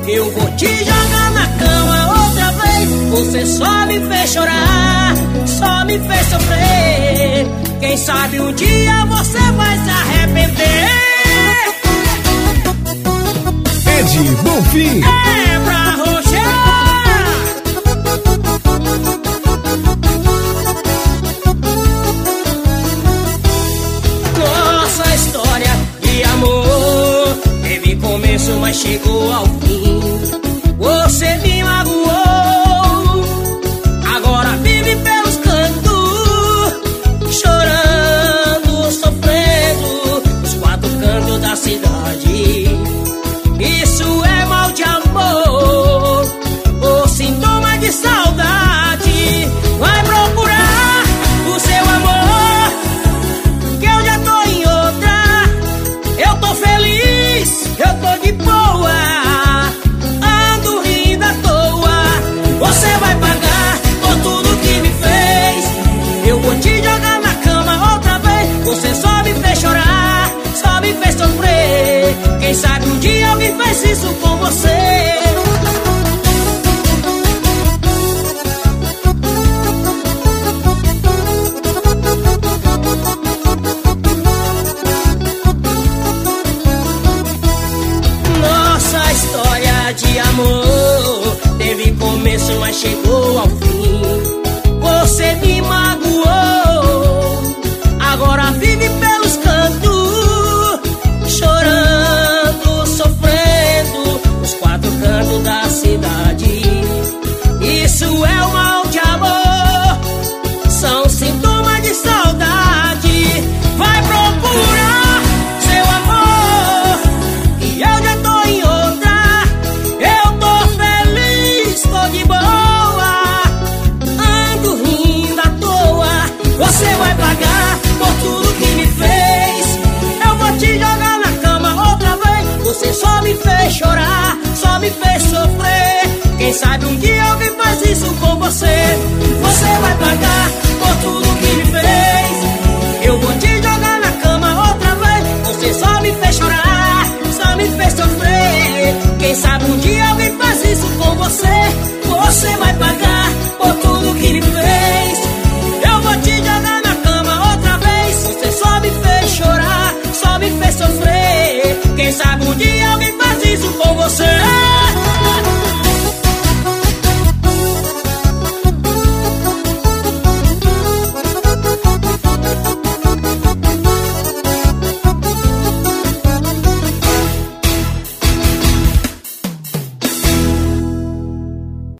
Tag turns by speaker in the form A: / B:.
A: Eu vou te jogar na cama outra vez. Você só me fez chorar, só me fez sofrer. Quem sabe um dia você vai se arrepender.
B: Ed Bonfim
A: É pra roxear. Nossa história de amor teve começo, mas chegou ao fim.